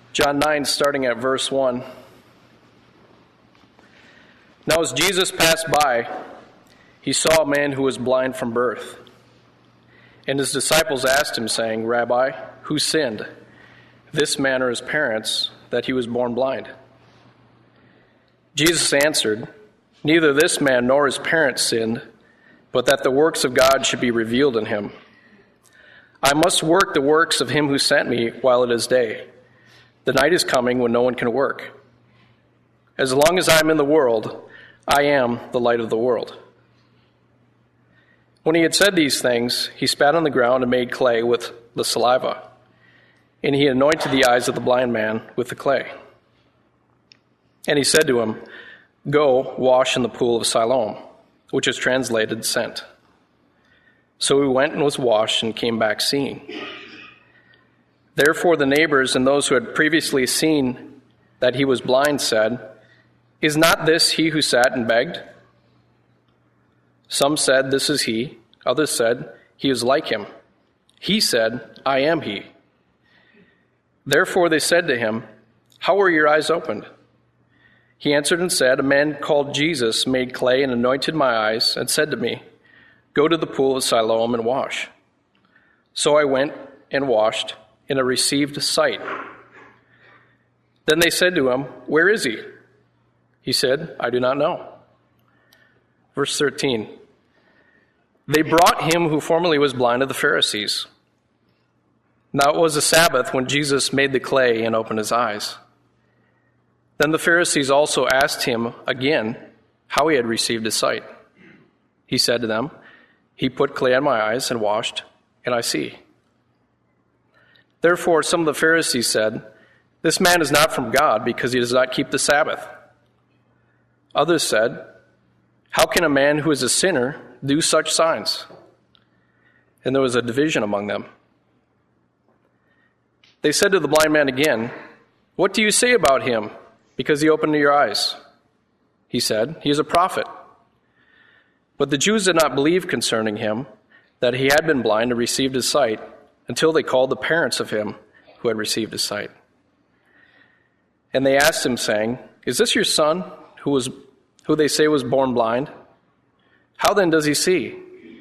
John 9, starting at verse 1. Now as Jesus passed by, he saw a man who was blind from birth. And his disciples asked him, saying, Rabbi, who sinned, this man or his parents, that he was born blind? Jesus answered, Neither this man nor his parents sinned, but that the works of God should be revealed in him. I must work the works of him who sent me while it is day. The night is coming when no one can work. As long as I am in the world, I am the light of the world. When he had said these things, he spat on the ground and made clay with the saliva, and he anointed the eyes of the blind man with the clay. And he said to him, Go, wash in the pool of Siloam, which is translated sent. So he went and was washed and came back seeing. Therefore the neighbors and those who had previously seen that he was blind said, Is not this he who sat and begged? Some said, This is he. Others said, He is like him. He said, I am he. Therefore they said to him, How were your eyes opened? He answered and said, A man called Jesus made clay and anointed my eyes and said to me, Go to the pool of Siloam and wash. So I went and washed, and I received sight. Then they said to him, Where is he? He said, I do not know. Verse 13. They brought him who formerly was blind to the Pharisees. Now it was a Sabbath when Jesus made the clay and opened his eyes. Then the Pharisees also asked him again how he had received his sight. He said to them, He put clay on my eyes and washed, and I see. Therefore some of the Pharisees said, This man is not from God, because he does not keep the Sabbath. Others said, How can a man who is a sinner do such signs? And there was a division among them. They said to the blind man again, What do you say about him, because he opened your eyes? He said, He is a prophet. But the Jews did not believe concerning him that he had been blind and received his sight, until they called the parents of him who had received his sight. And they asked him, saying, Is this your son, who they say was born blind? How then does he see?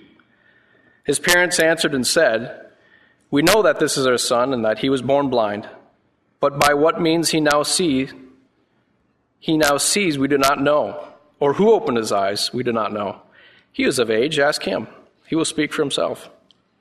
His parents answered and said, We know that this is our son, and that he was born blind. But by what means he now sees, we do not know. Or who opened his eyes, we do not know. He is of age, ask him. He will speak for himself.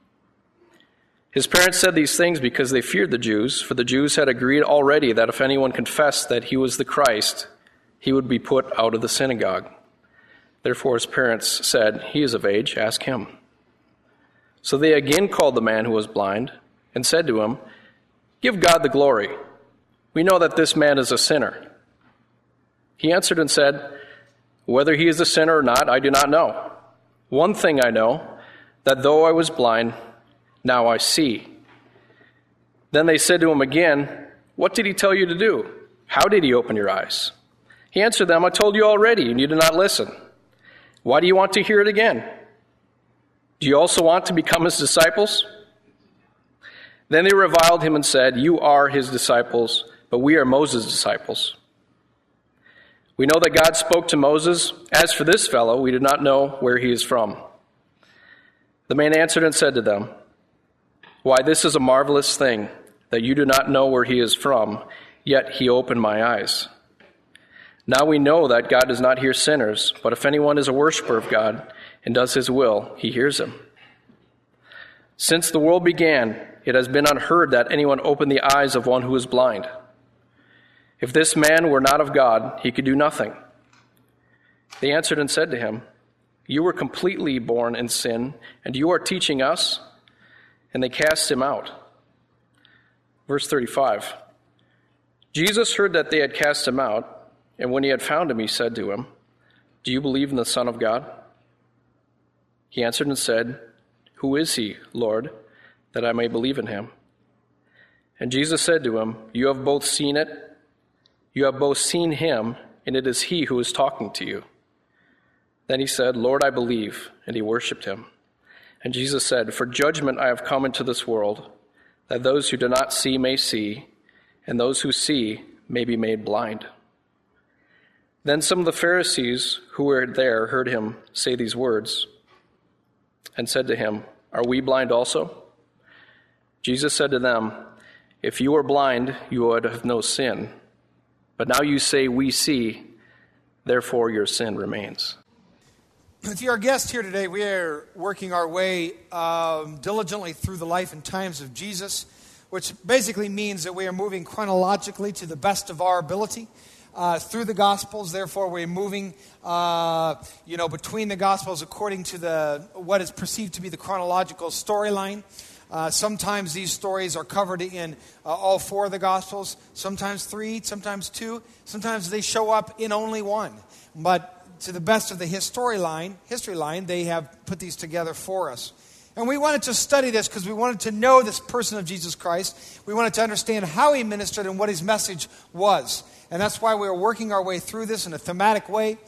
His parents said these things because they feared the Jews, for the Jews had agreed already that if anyone confessed that he was the Christ, he would be put out of the synagogue. Therefore his parents said, He is of age, ask him. So they again called the man who was blind, and said to him, Give God the glory. We know that this man is a sinner. He answered and said, Whether he is a sinner or not, I do not know. One thing I know, that though I was blind, now I see. Then they said to him again, What did he tell you to do? How did he open your eyes? He answered them, I told you already, and you did not listen. Why do you want to hear it again? Do you also want to become his disciples? Then they reviled him and said, You are his disciples, but we are Moses' disciples. We know that God spoke to Moses. As for this fellow, we do not know where he is from. The man answered and said to them, Why, this is a marvelous thing, that you do not know where he is from, yet he opened my eyes. Now we know that God does not hear sinners, but if anyone is a worshiper of God and does his will, he hears him. Since the world began, it has been unheard that anyone opened the eyes of one who is blind. If this man were not of God, he could do nothing. They answered and said to him, You were completely born in sin, and you are teaching us? And they cast him out. Verse 35. Jesus heard that they had cast him out, and when he had found him, he said to him, Do you believe in the Son of God? He answered and said, Who is he, Lord, that I may believe in him? And Jesus said to him, You have both seen him, and it is he who is talking to you. Then he said, Lord, I believe, and he worshipped him. And Jesus said, For judgment I have come into this world, that those who do not see may see, and those who see may be made blind." Then some of the Pharisees who were there heard him say these words and said to him, "Are we blind also?" Jesus said to them, "If you were blind, you would have no sin. But now you say, 'We see,' therefore your sin remains." If you're a guest here today, we are working our way diligently through the life and times of Jesus, which basically means that we are moving chronologically to the best of our ability through the Gospels. Therefore, we're moving, between the Gospels according to what is perceived to be the chronological storyline. Sometimes these stories are covered in all four of the Gospels, sometimes three, sometimes two, sometimes they show up in only one. But to the best of the history line, they have put these together for us. And we wanted to study this because we wanted to know this person of Jesus Christ. We wanted to understand how he ministered and what his message was. And that's why we are working our way through this in a thematic way,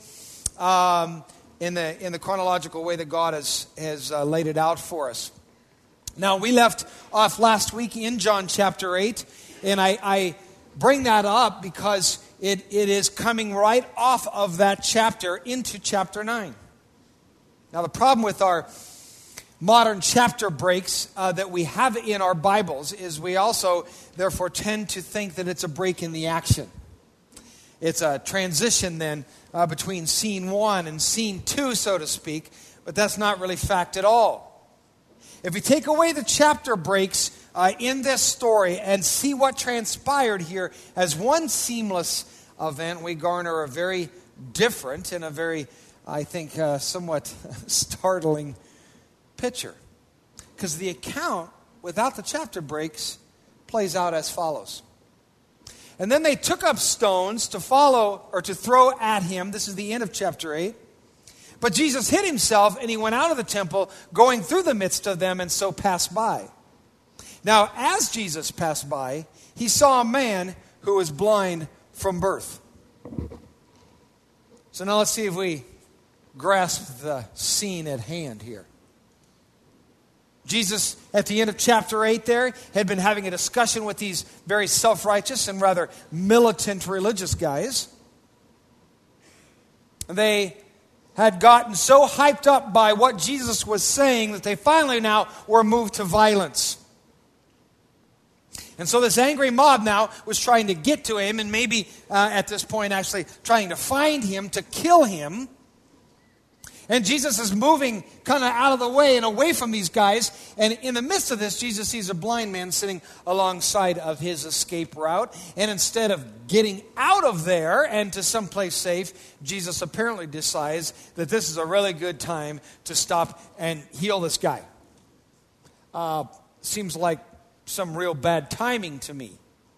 in the chronological way that God has laid it out for us. Now, we left off last week in John chapter 8, and I bring that up because it is coming right off of that chapter into chapter 9. Now, the problem with our modern chapter breaks that we have in our Bibles is we also, therefore, tend to think that it's a break in the action. It's a transition then between scene 1 and scene 2, so to speak, but that's not really fact at all. If we take away the chapter breaks in this story and see what transpired here as one seamless event, we garner a very different and a very, I think, somewhat startling picture. Because the account, without the chapter breaks, plays out as follows. "And then they took up stones to throw at him." This is the end of chapter 8. "But Jesus hid himself, and he went out of the temple, going through the midst of them, and so passed by. Now, as Jesus passed by, he saw a man who was blind from birth." So now let's see if we grasp the scene at hand here. Jesus, at the end of chapter 8 there, had been having a discussion with these very self-righteous and rather militant religious guys. They had gotten so hyped up by what Jesus was saying that they finally now were moved to violence. And so this angry mob now was trying to get to him and maybe at this point actually trying to find him to kill him. And Jesus is moving kind of out of the way and away from these guys. And in the midst of this, Jesus sees a blind man sitting alongside of his escape route. And instead of getting out of there and to someplace safe, Jesus apparently decides that this is a really good time to stop and heal this guy. Seems like some real bad timing to me.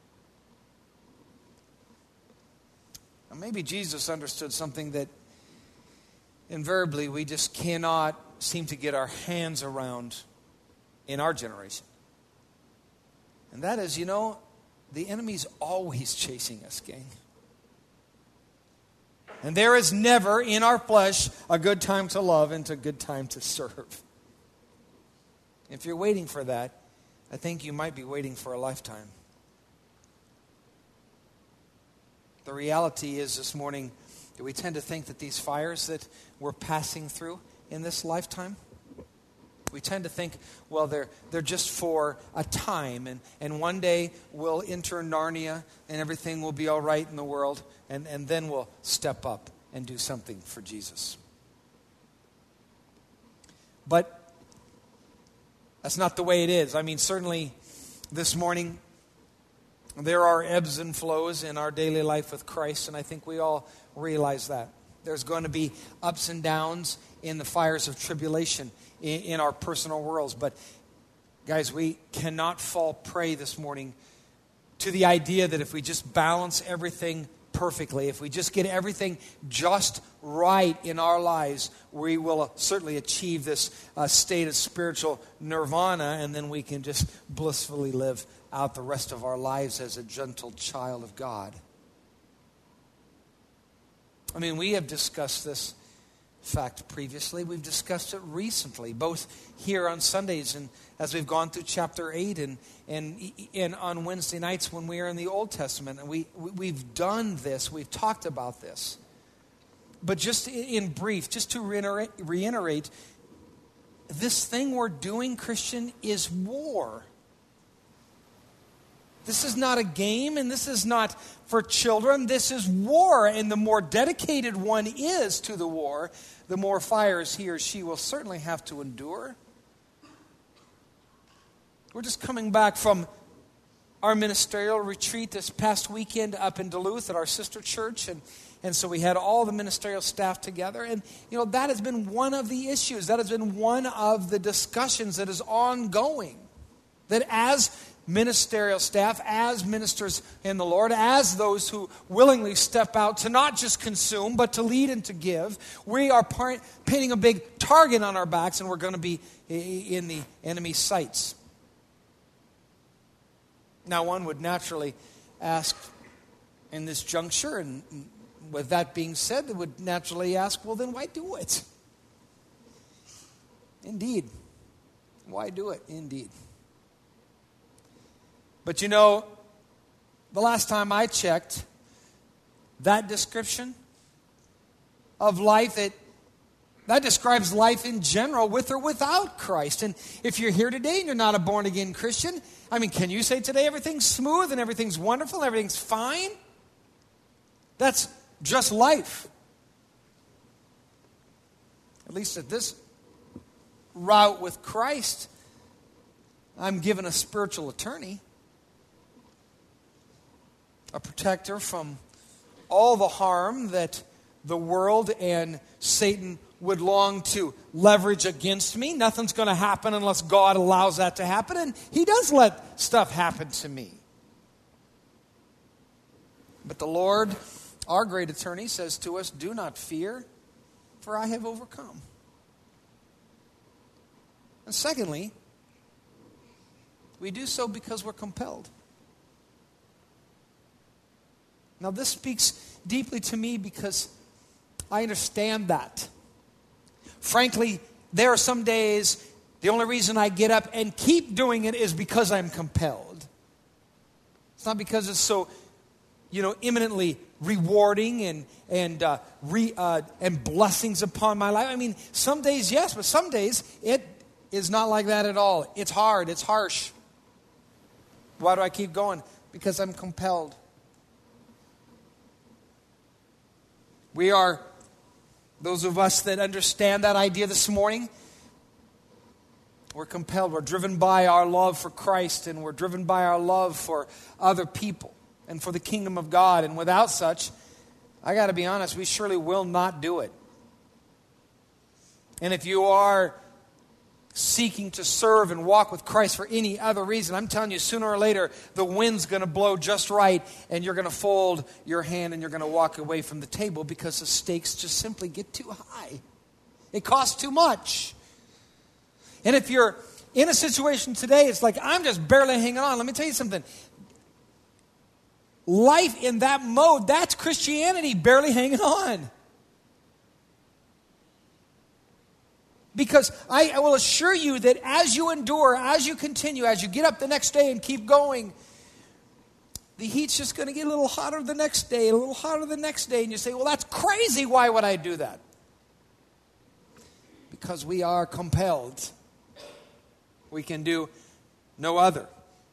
Now, maybe Jesus understood something that invariably we just cannot seem to get our hands around in our generation. And that is, the enemy's always chasing us, gang. And there is never in our flesh a good time to love and a good time to serve. If you're waiting for that, I think you might be waiting for a lifetime. The reality is this morning, do we tend to think that these fires that we're passing through in this lifetime, we tend to think, well, they're just for a time, and one day we'll enter Narnia and everything will be all right in the world, and then we'll step up and do something for Jesus. But that's not the way it is. I mean, certainly this morning there are ebbs and flows in our daily life with Christ, and I think we all realize that. There's going to be ups and downs in the fires of tribulation in our personal worlds. But guys, we cannot fall prey this morning to the idea that if we just balance everything perfectly, if we just get everything just right in our lives, we will certainly achieve this state of spiritual nirvana, and then we can just blissfully live out the rest of our lives as a gentle child of God. I mean, we have discussed this fact, previously. We've discussed it recently, both here on Sundays and as we've gone through chapter 8 and on Wednesday nights when we are in the Old Testament. And we've done this. We've talked about this. But just in brief, just to reiterate, this thing we're doing, Christian, is war. This is not a game, and this is not for children. This is war, and the more dedicated one is to the war, the more fires he or she will certainly have to endure. We're just coming back from our ministerial retreat this past weekend up in Duluth at our sister church, and so we had all the ministerial staff together, and that has been one of the issues. That has been one of the discussions that is ongoing. That as ministerial staff, as ministers in the Lord, as those who willingly step out to not just consume, but to lead and to give, we are painting a big target on our backs, and we're going to be in the enemy's sights. Now, one would naturally ask in this juncture, and with that being said, they would naturally ask, well, then why do it? Indeed. Why do it? Indeed. But the last time I checked, that description of life, that describes life in general with or without Christ. And if you're here today and you're not a born-again Christian, can you say today everything's smooth and everything's wonderful and everything's fine? That's just life. At least at this route with Christ, I'm given a spiritual attorney. A protector from all the harm that the world and Satan would long to leverage against me. Nothing's going to happen unless God allows that to happen, and He does let stuff happen to me. But the Lord, our great attorney, says to us, do not fear, for I have overcome. And secondly, we do so because we're compelled. Now, this speaks deeply to me because I understand that. Frankly, there are some days the only reason I get up and keep doing it is because I'm compelled. It's not because it's so, imminently rewarding and blessings upon my life. Some days, yes, but some days it is not like that at all. It's hard. It's harsh. Why do I keep going? Because I'm compelled. We are, those of us that understand that idea this morning, we're compelled. We're driven by our love for Christ, and we're driven by our love for other people and for the kingdom of God. And without such, I got to be honest, we surely will not do it. And if you are seeking to serve and walk with Christ for any other reason, I'm telling you, sooner or later, the wind's going to blow just right, and you're going to fold your hand and you're going to walk away from the table because the stakes just simply get too high. It costs too much. And if you're in a situation today, it's like, I'm just barely hanging on. Let me tell you something. Life in that mode, that's Christianity, barely hanging on. Because I will assure you that as you endure, as you continue, as you get up the next day and keep going, the heat's just going to get a little hotter the next day, a little hotter the next day. And you say, well, that's crazy. Why would I do that? Because we are compelled. We can do no other.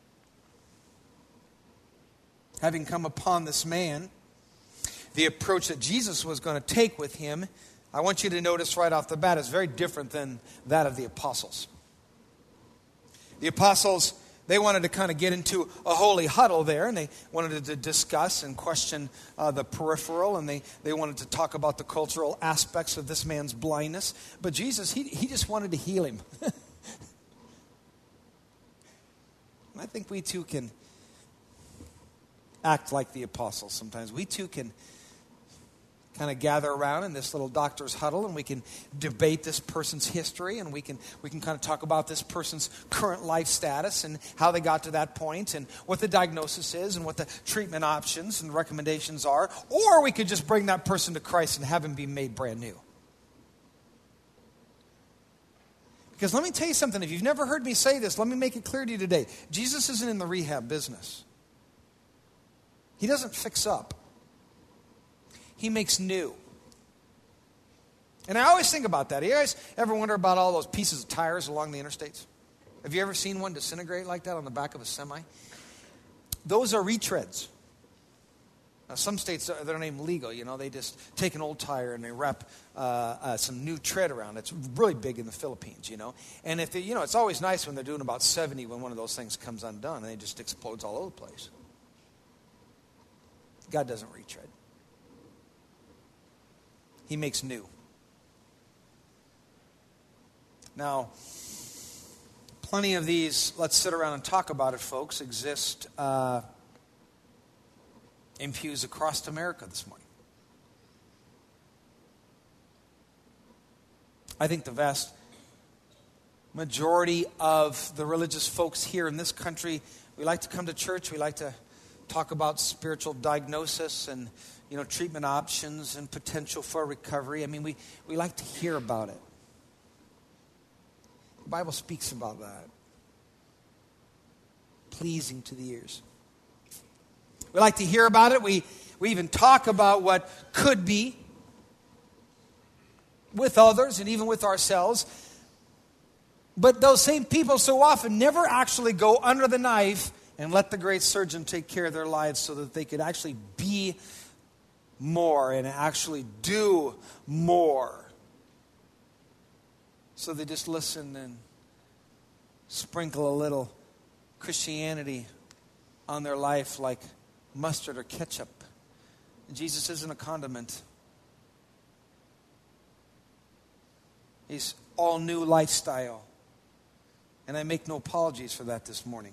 Having come upon this man, the approach that Jesus was going to take with him, I want you to notice right off the bat, is very different than that of the apostles. The apostles, they wanted to kind of get into a holy huddle there, and they wanted to discuss and question the peripheral, and they wanted to talk about the cultural aspects of this man's blindness. But Jesus, he just wanted to heal him. I think we too can act like the apostles sometimes. We too can kind of gather around in this little doctor's huddle, and we can debate this person's history, and we can kind of talk about this person's current life status and how they got to that point and what the diagnosis is and what the treatment options and recommendations are. Or we could just bring that person to Christ and have him be made brand new. Because let me tell you something. If you've never heard me say this, let me make it clear to you today. Jesus isn't in the rehab business. He doesn't fix up. He makes new. And I always think about that. You guys ever wonder about all those pieces of tires along the interstates? Have you ever seen one disintegrate like that on the back of a semi? Those are retreads. Now, some states, they're not even legal. They just take an old tire and they wrap some new tread around it. It's really big in the Philippines, And if it's always nice when they're doing about 70 when one of those things comes undone and it just explodes all over the place. God doesn't retread. He makes new. Now, plenty of these, let's sit around and talk about it, folks, exist in pews across America this morning. I think the vast majority of the religious folks here in this country, we like to come to church, we like to talk about spiritual diagnosis and treatment options and potential for recovery. I mean, we like to hear about it. The Bible speaks about that. Pleasing to the ears. We like to hear about it. We even talk about what could be with others and even with ourselves. But those same people so often never actually go under the knife and let the great surgeon take care of their lives so that they could actually be more and actually do more. So they just listen and sprinkle a little Christianity on their life like mustard or ketchup. Jesus isn't a condiment. He's all new lifestyle. And I make no apologies for that this morning.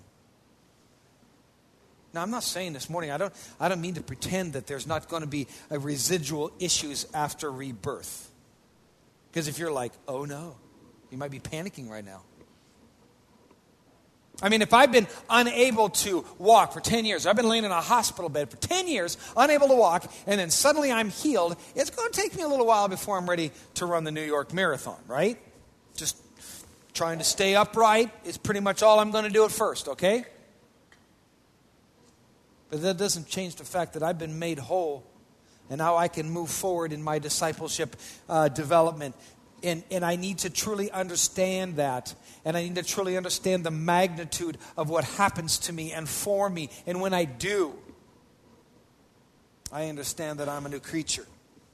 Now, I'm not saying this morning, I don't mean to pretend that there's not going to be a residual issues after rebirth. Because if you're like, oh no, you might be panicking right now. I mean, if I've been unable to walk for 10 years, I've been laying in a hospital bed for 10 years, unable to walk, and then suddenly I'm healed, it's going to take me a little while before I'm ready to run the New York Marathon, right? Just trying to stay upright is pretty much all I'm going to do at first, okay? But that doesn't change the fact that I've been made whole, and now I can move forward in my discipleship development. And I need to truly understand that. And I need to truly understand the magnitude of what happens to me and for me. And when I do, I understand that I'm a new creature.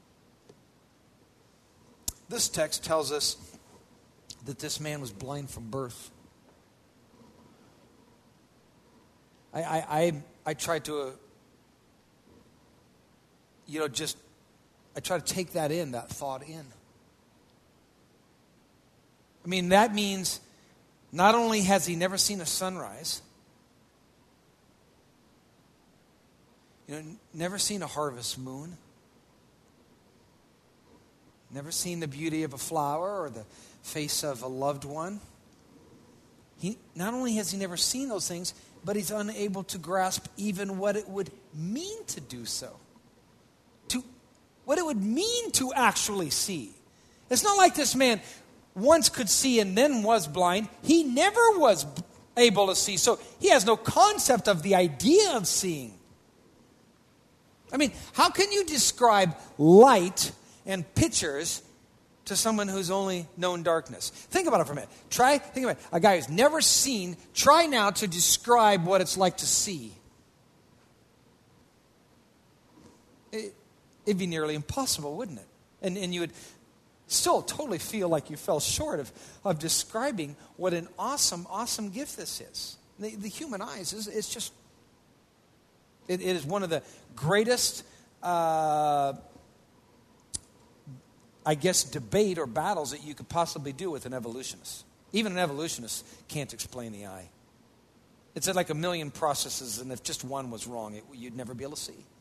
This text tells us that this man was blind from birth. I try to, I try to take that in, that thought in. I mean, that means not only has he never seen a sunrise, never seen a harvest moon, never seen the beauty of a flower or the face of a loved one. Not only has he never seen those things, but he's unable to grasp even what it would mean to do so. What it would mean to actually see. It's not like this man once could see and then was blind. He never was able to see. So he has no concept of the idea of seeing. I mean, how can you describe light and pictures to someone who's only known darkness? Think about it for a minute. Think about it. A guy who's never seen, try now to describe what it's like to see. It'd be nearly impossible, wouldn't it? And you would still totally feel like you fell short of describing what an awesome, awesome gift this is. The human eyes it's just, it is one of the greatest, debate or battles that you could possibly do with an evolutionist. Even an evolutionist can't explain the eye. It's like a million processes, and if just one was wrong, you'd never be able to see.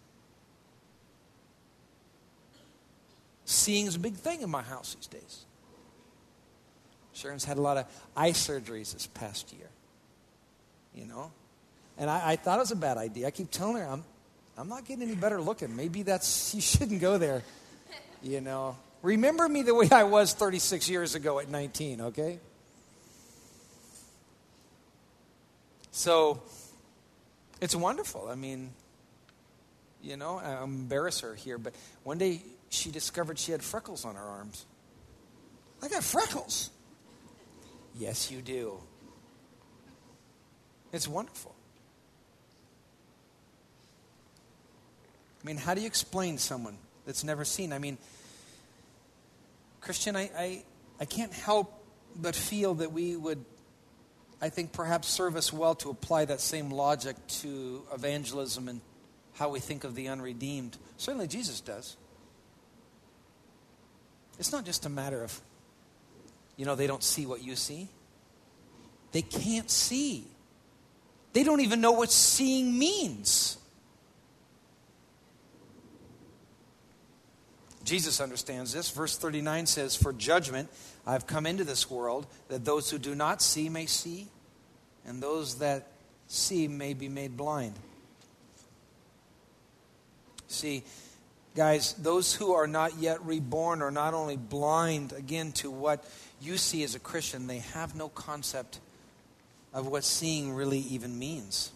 Seeing is a big thing in my house these days. Sharon's had a lot of eye surgeries this past year. And I thought it was a bad idea. I keep telling her, I'm not getting any better looking. Maybe you shouldn't go there. Remember me the way I was 36 years ago at 19, okay? So it's wonderful. I mean, I embarrass her here, but one day she discovered she had freckles on her arms. I got freckles. Yes, you do. It's wonderful. I mean, how do you explain to someone that's never seen? I mean, Christian, I can't help but feel that we would, I think, perhaps serve us well to apply that same logic to evangelism and how we think of the unredeemed. Certainly Jesus does. It's not just a matter of, they don't see what you see. They can't see. They don't even know what seeing means. Jesus understands this. Verse 39 says, "For judgment I've come into this world, that those who do not see may see, and those that see may be made blind." See, guys, those who are not yet reborn are not only blind, again, to what you see as a Christian, they have no concept of what seeing really even means.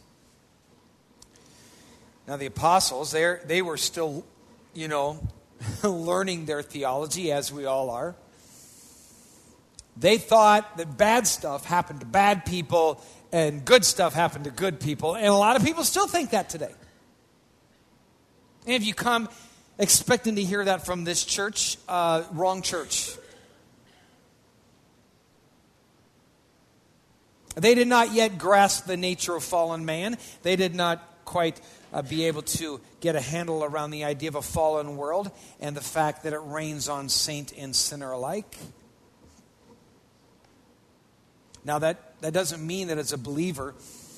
Now, the apostles, they were still, learning their theology, as we all are. They thought that bad stuff happened to bad people and good stuff happened to good people. And a lot of people still think that today. And if you come expecting to hear that from this church, wrong church. They did not yet grasp the nature of fallen man. They did not quite be able to get a handle around the idea of a fallen world and the fact that it reigns on saint and sinner alike. Now, that doesn't mean that as a believer,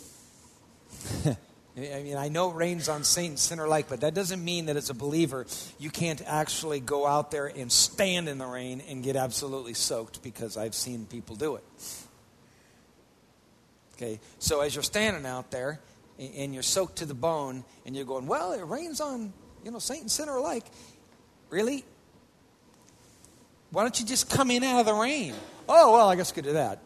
I know it reigns on saint and sinner alike, but that doesn't mean that as a believer, you can't actually go out there and stand in the rain and get absolutely soaked, because I've seen people do it. Okay, so as you're standing out there and you're soaked to the bone and you're going, well, it rains on, saint and sinner alike. Really? Why don't you just come in out of the rain? Oh, well, I guess we could do that.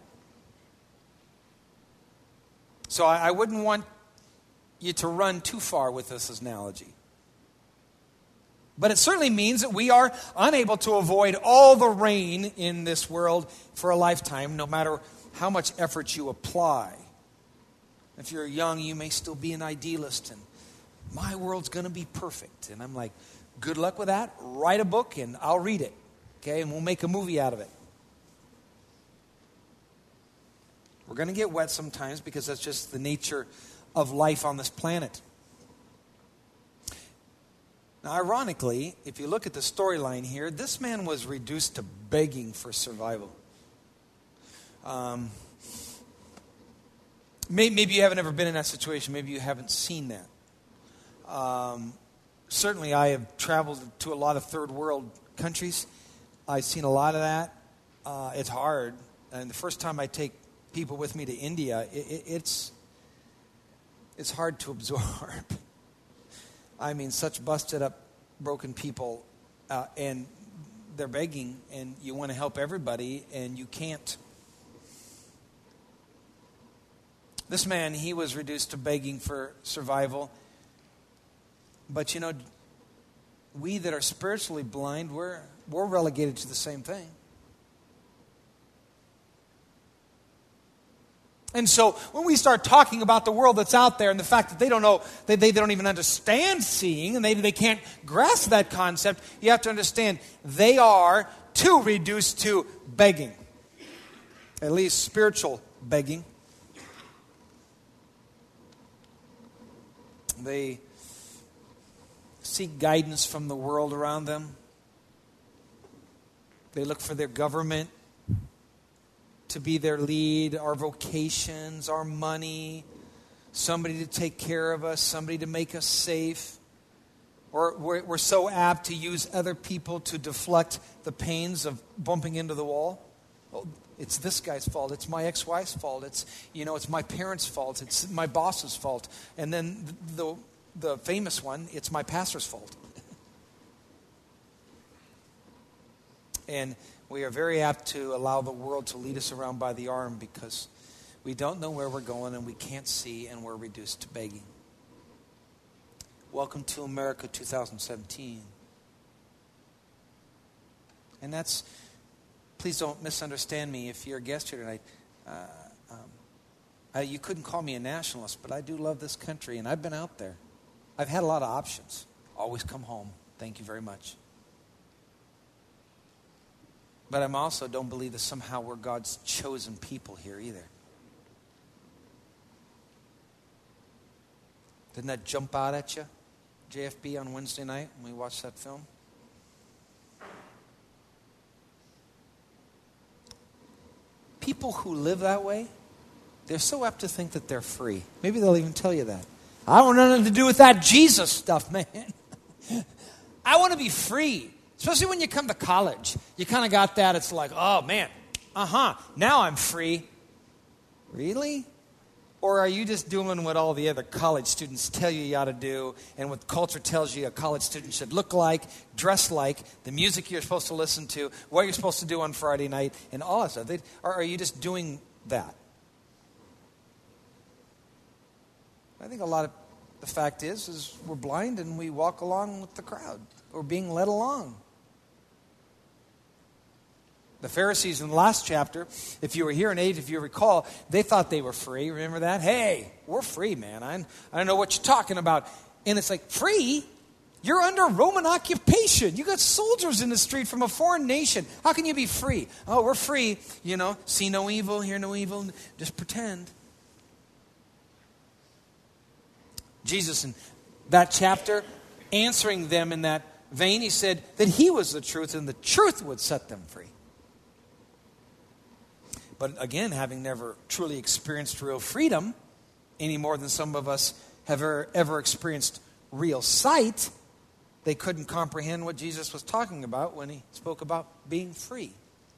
So I wouldn't want you to run too far with this analogy. But it certainly means that we are unable to avoid all the rain in this world for a lifetime, no matter how much effort you apply. If you're young, you may still be an idealist, and my world's going to be perfect. And I'm like, good luck with that. Write a book, and I'll read it. Okay, and we'll make a movie out of it. We're going to get wet sometimes, because that's just the nature of life on this planet. Now, ironically, if you look at the storyline here, this man was reduced to begging for survival. Maybe you haven't ever been in that situation. Maybe you haven't seen that. Certainly, I have traveled to a lot of third world countries. I've seen a lot of that. It's hard. And the first time I take people with me to India, it's hard to absorb. I mean, such busted up, broken people, and they're begging, and you want to help everybody, and you can't. This man, he was reduced to begging for survival. But we that are spiritually blind, we're relegated to the same thing. And so when we start talking about the world that's out there and the fact that they don't know, they don't even understand seeing, and they can't grasp that concept, you have to understand they are too reduced to begging. At least spiritual begging. They seek guidance from the world around them. They look for their government to be their lead, our vocations, our money, somebody to take care of us, somebody to make us safe. Or we're so apt to use other people to deflect the pains of bumping into the wall. Well, it's this guy's fault. It's my ex-wife's fault. It's my parents' fault. It's my boss's fault. And then the famous one, it's my pastor's fault. And we are very apt to allow the world to lead us around by the arm, because We don't know where we're going, and we can't see, and we're reduced to begging. Welcome to America 2017. And that's, please don't misunderstand me if you're a guest here tonight. You couldn't call me a nationalist, but I do love this country, and I've been out there. I've had a lot of options. Always come home. Thank you very much. But I also don't believe that somehow we're God's chosen people here either. Didn't that jump out at you, JFB, on Wednesday night when we watched that film? People who live that way, they're so apt to think that they're free. Maybe they'll even tell you that. I don't want nothing to do with that Jesus stuff, man. I want to be free. Especially when you come to college. You kind of got that. It's like, oh, man, now I'm free. Really? Or are you just doing what all the other college students tell you ought to do, and what culture tells you a college student should look like, dress like, the music you're supposed to listen to, what you're supposed to do on Friday night, and all that stuff? Or are you just doing that? I think a lot of the fact is we're blind and we walk along with the crowd. We're being led along. The Pharisees in the last chapter, if you were here in 8, if you recall, they thought they were free. Remember that? Hey, we're free, man. I don't know what you're talking about. And it's like, free? You're under Roman occupation. You got soldiers in the street from a foreign nation. How can you be free? Oh, we're free. See no evil, hear no evil. Just pretend. Jesus in that chapter, answering them in that vein, he said that he was the truth and the truth would set them free. But again, having never truly experienced real freedom, any more than some of us have ever experienced real sight, they couldn't comprehend what Jesus was talking about when he spoke about being free.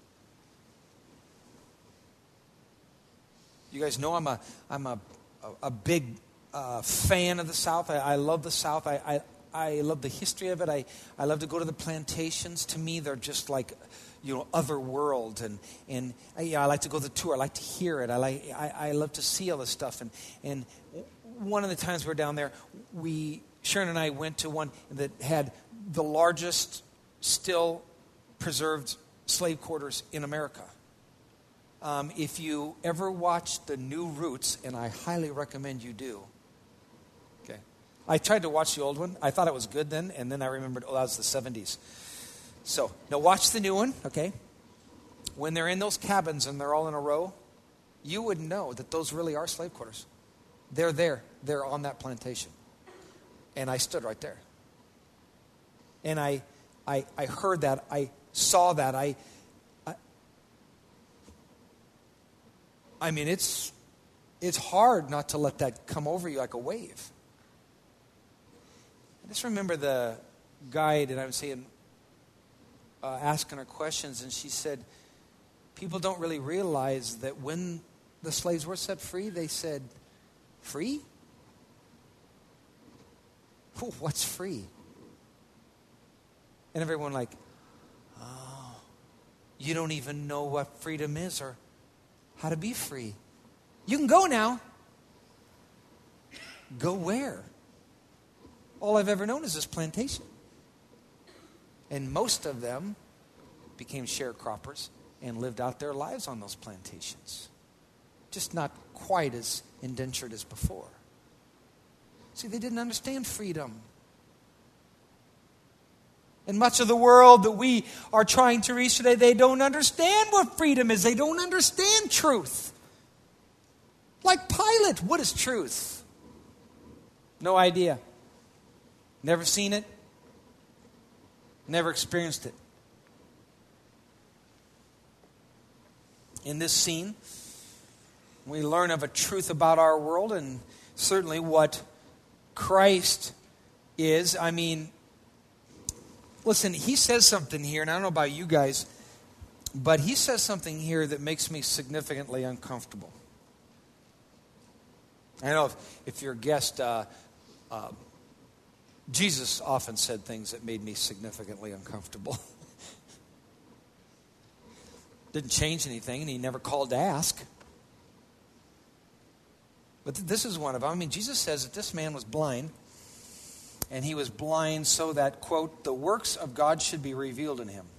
You guys know I'm a big fan of the South. I love the South. I love the history of it. I love to go to the plantations. To me, they're just like, other world. And I like to go to the tour. I like to hear it. I love to see all this stuff. And one of the times we were down there, Sharon and I went to one that had the largest still preserved slave quarters in America. If you ever watch the new Roots, and I highly recommend you do. Okay, I tried to watch the old one. I thought it was good then, and then I remembered, that was the 70s. So, now watch the new one, okay? When they're in those cabins and they're all in a row, you would know that those really are slave quarters. They're there. They're on that plantation. And I stood right there. And I heard that. I saw that. I mean, it's hard not to let that come over you like a wave. I just remember the guide, and I was saying, asking her questions, and she said, people don't really realize that when the slaves were set free, they said, free? What's free? And everyone like, oh, you don't even know what freedom is or how to be free. You can go now. Go where? All I've ever known is this plantation. And most of them became sharecroppers and lived out their lives on those plantations. Just not quite as indentured as before. See, they didn't understand freedom. And much of the world that we are trying to reach today, they don't understand what freedom is. They don't understand truth. Like Pilate, what is truth? No idea. Never seen it. Never experienced it. In this scene, we learn of a truth about our world and certainly what Christ is. I mean, listen, he says something here, and I don't know about you guys, but he says something here that makes me significantly uncomfortable. I know if you're a guest, Jesus often said things that made me significantly uncomfortable. Didn't change anything, and he never called to ask. But this is one of them. I mean, Jesus says that this man was blind, and he was blind so that, quote, the works of God should be revealed in him.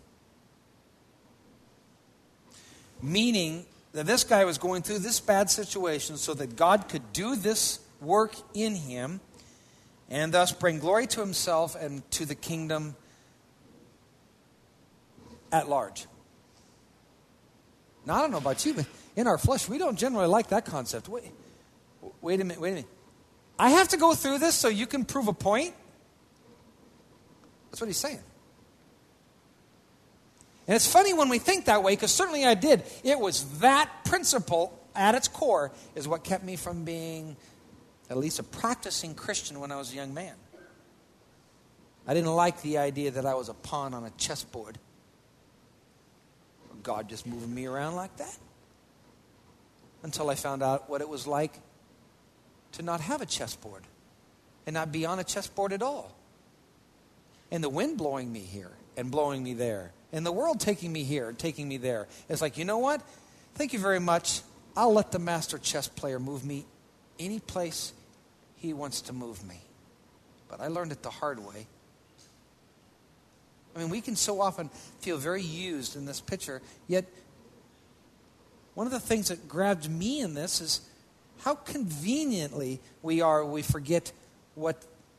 Meaning that this guy was going through this bad situation so that God could do this work in him and thus bring glory to himself and to the kingdom at large. Now, I don't know about you, but in our flesh, we don't generally like that concept. Wait a minute. I have to go through this so you can prove a point? That's what he's saying. And it's funny when we think that way, because certainly I did. It was that principle at its core is what kept me from being at least a practicing Christian when I was a young man. I didn't like the idea that I was a pawn on a chessboard. God just moving me around like that. Until I found out what it was like to not have a chessboard and not be on a chessboard at all. And the wind blowing me here and blowing me there. And the world taking me here and taking me there. It's like, you know what? Thank you very much. I'll let the master chess player move me any place he wants to move me. But I learned it the hard way. I mean, we can so often feel very used in this picture, yet one of the things that grabbed me in this is how conveniently we forget what...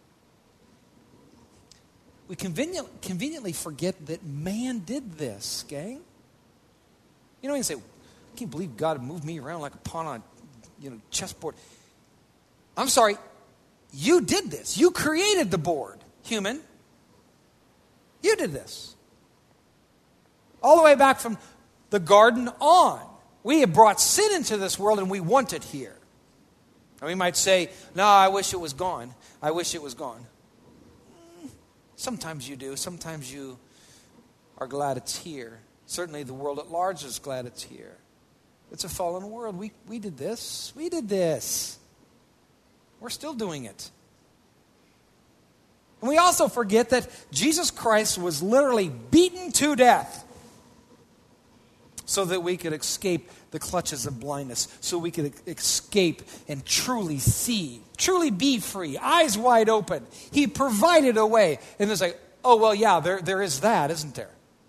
We conveniently forget that man did this, gang. You know, you say, I can't believe God moved me around like a pawn on a chessboard. I'm sorry, you did this. You created the board, human. You did this. All the way back from the garden on. We have brought sin into this world and we want it here. And we might say, no, I wish it was gone. I wish it was gone. Sometimes you do. Sometimes you are glad it's here. Certainly the world at large is glad it's here. It's a fallen world. We did this. We did this. We're still doing it. And we also forget that Jesus Christ was literally beaten to death so that we could escape the clutches of blindness, so we could escape and truly see, truly be free, eyes wide open. He provided a way. And it's like, oh, well, yeah, there is that, isn't there?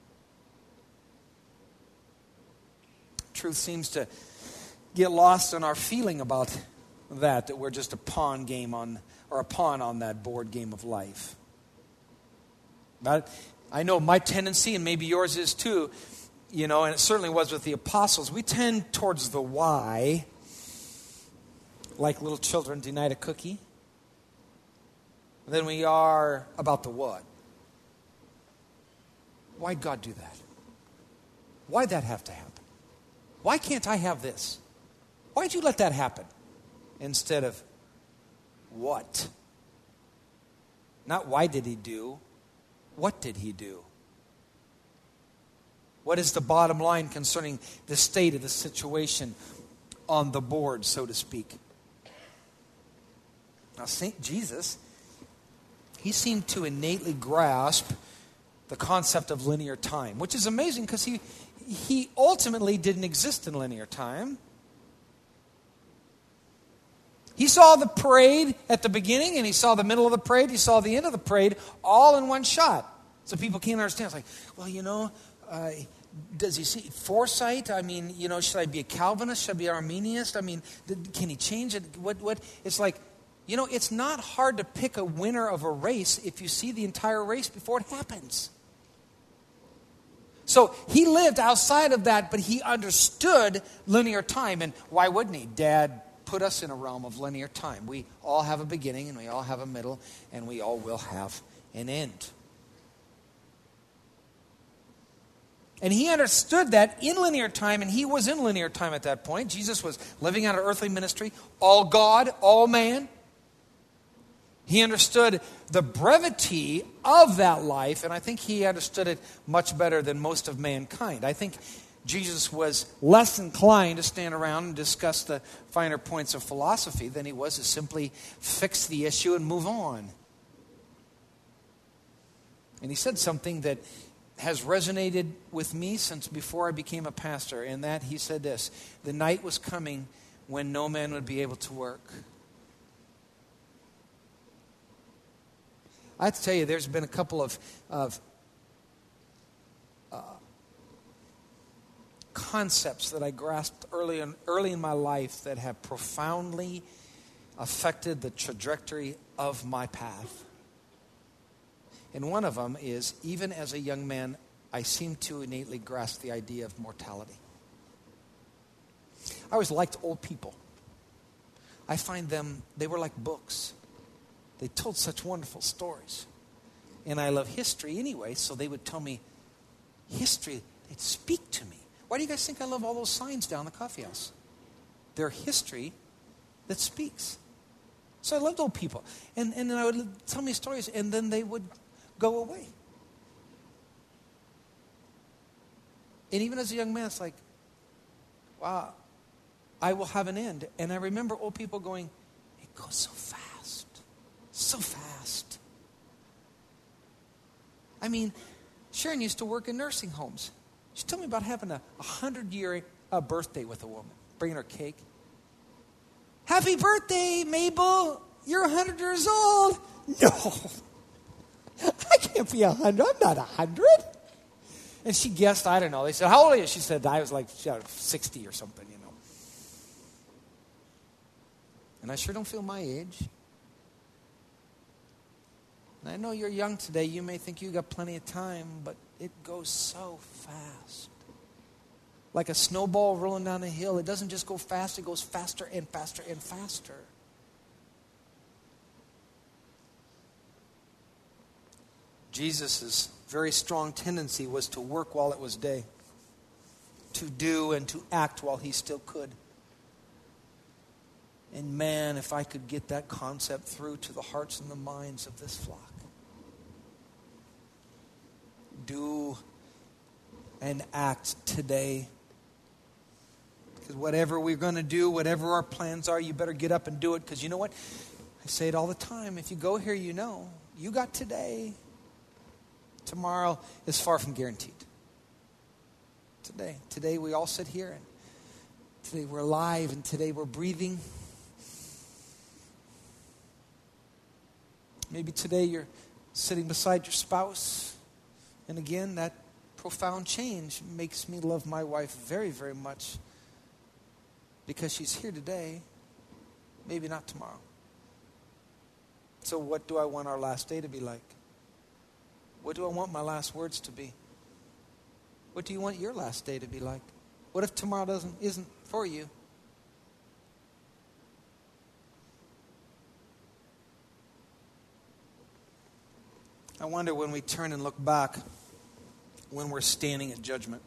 Truth seems to get lost in our feeling about that we're just a pawn on that board game of life. But I know my tendency, and maybe yours is too, and it certainly was with the apostles, we tend towards the why, like little children denied a cookie, than we are about the what. Why'd God do that? Why'd that have to happen? Why can't I have this? Why'd you let that happen? Instead of what? Not why did he do, what did he do? What is the bottom line concerning the state of the situation on the board, so to speak? Now, St. Jesus, he seemed to innately grasp the concept of linear time, which is amazing because he ultimately didn't exist in linear time. He saw the parade at the beginning, and he saw the middle of the parade, he saw the end of the parade, all in one shot. So people can't understand. It's like, well, does he see foresight? I mean, should I be a Calvinist? Should I be an Arminianist? I mean, can he change it? What? It's like, it's not hard to pick a winner of a race if you see the entire race before it happens. So he lived outside of that, but he understood linear time. And why wouldn't he? Dad put us in a realm of linear time. We all have a beginning, and we all have a middle, and we all will have an end. And he understood that in linear time, and he was in linear time at that point. Jesus was living out an earthly ministry, all God, all man. He understood the brevity of that life, and I think he understood it much better than most of mankind. I think Jesus was less inclined to stand around and discuss the finer points of philosophy than he was to simply fix the issue and move on. And he said something that has resonated with me since before I became a pastor, and that he said this: the night was coming when no man would be able to work. I have to tell you, there's been a couple of concepts that I grasped early in my life that have profoundly affected the trajectory of my path. And one of them is, even as a young man, I seem to innately grasp the idea of mortality. I always liked old people. I find them, they were like books. They told such wonderful stories. And I love history anyway, so they would tell me history. They'd speak to me. Why do you guys think I love all those signs down the coffee house? They're history that speaks. So I loved old people. And then I would tell me stories, and then they would go away. And even as a young man, it's like, wow, I will have an end. And I remember old people going, it goes so fast. So fast. I mean, Sharon used to work in nursing homes. She told me about having a 100-year birthday with a woman, bringing her cake. Happy birthday, Mabel. You're 100 years old. No. I can't be 100. I'm not 100. And she guessed, I don't know. They said, how old are you? She said, I was like 60 or something, you know. And I sure don't feel my age. And I know you're young today. You may think you got plenty of time, but it goes so fast. Like a snowball rolling down a hill. It doesn't just go fast. It goes faster and faster and faster. Jesus' very strong tendency was to work while it was day. To do and to act while he still could. And man, if I could get that concept through to the hearts and the minds of this flock. Do and act today. Because whatever we're going to do, whatever our plans are, you better get up and do it. Because you know what? I say it all the time. If you go here, you know. You got today. Tomorrow is far from guaranteed. Today we all sit here. And today we're alive. And today we're breathing. Maybe today you're sitting beside your spouse. And again, that profound change makes me love my wife very, very much. Because she's here today, maybe not tomorrow. So what do I want our last day to be like? What do I want my last words to be? What do you want your last day to be like? What if tomorrow isn't for you? I wonder when we turn and look back, when we're standing at judgment.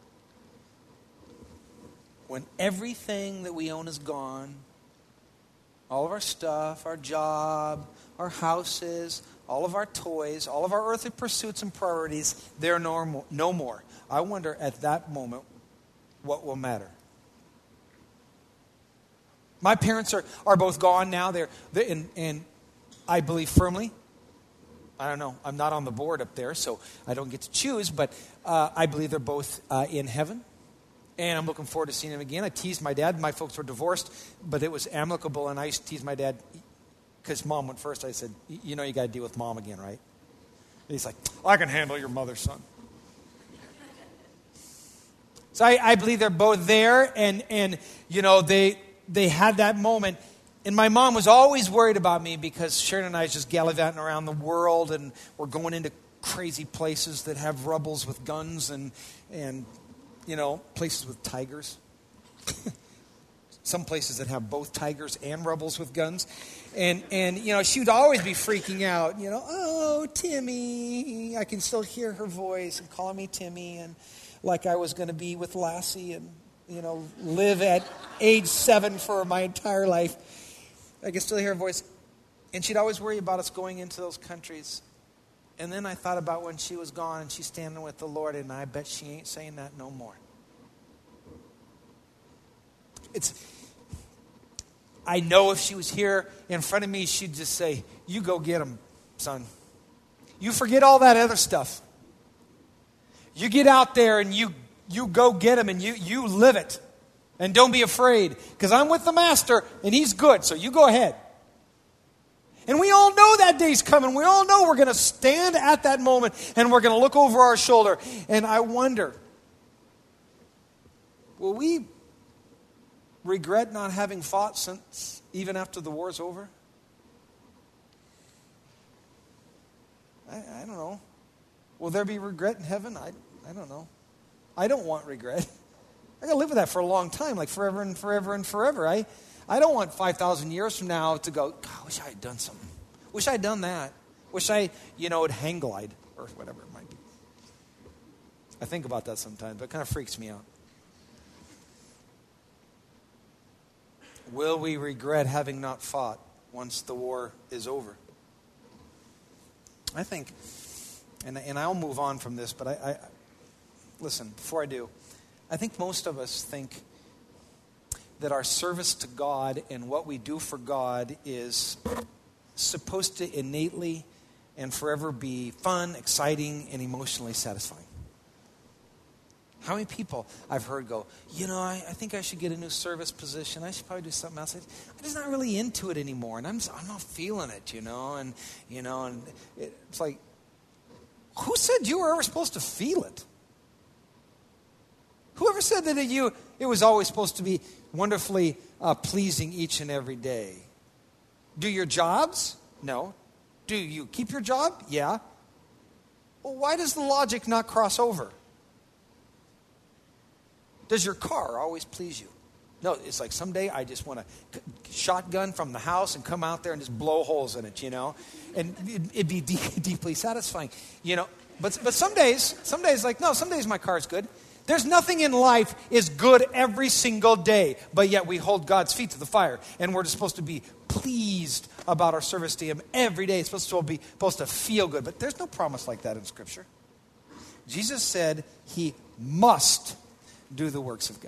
When everything that we own is gone, all of our stuff, our job, our houses, all of our toys, all of our earthly pursuits and priorities, they're no more. I wonder at that moment what will matter. My parents are both gone now. And I believe firmly, I don't know, I'm not on the board up there, so I don't get to choose, but I believe they're both in heaven. And I'm looking forward to seeing him again. I teased my dad. My folks were divorced, but it was amicable. And I used to tease my dad because mom went first. I said, you know you got to deal with mom again, right? And he's like, I can handle your mother, son. So I believe they're both there. And you know, they had that moment. And my mom was always worried about me because Sharon and I was just gallivanting around the world. And we're going into crazy places that have rebels with guns and you know, places with tigers. Some places that have both tigers and rebels with guns. And you know, she would always be freaking out. You know, oh, Timmy. I can still hear her voice and calling me Timmy. And like I was going to be with Lassie and, you know, live at age 7 for my entire life. I can still hear her voice. And she'd always worry about us going into those countries. And then I thought about when she was gone and she's standing with the Lord, and I bet she ain't saying that no more. I know if she was here in front of me, she'd just say, you go get him, son. You forget all that other stuff. You get out there and you go get him and you live it. And don't be afraid, because I'm with the Master, and He's good, so you go ahead. And we all know that day's coming. We all know we're going to stand at that moment, and we're going to look over our shoulder. And I wonder, will we regret not having fought since even after the war's over? I don't know. Will there be regret in heaven? I don't know. I don't want regret. I got to live with that for a long time, like forever and forever and forever. I don't want 5,000 years from now to go, God, I wish I had done something. Wish I had done that. Wish I, would hang glide or whatever it might be. I think about that sometimes, but it kind of freaks me out. Will we regret having not fought once the war is over? I think, and I'll move on from this, but I listen, before I do, I think most of us think that our service to God and what we do for God is supposed to innately and forever be fun, exciting, and emotionally satisfying. How many people I've heard go, I think I should get a new service position. I should probably do something else. I'm just not really into it anymore, and I'm not feeling it, and it's like, who said you were ever supposed to feel it? Whoever said that it was always supposed to be wonderfully pleasing each and every day? Do your jobs? No. Do you keep your job? Yeah. Well, why does the logic not cross over? Does your car always please you? No, it's like someday I just want to shotgun from the house and come out there and just blow holes in it, And it'd be deeply satisfying, But some days like, no, some days my car's good. There's nothing in life is good every single day, but yet we hold God's feet to the fire, and we're just supposed to be pleased about our service to Him every day. It's supposed to feel good, but there's no promise like that in Scripture. Jesus said He must do the works of God.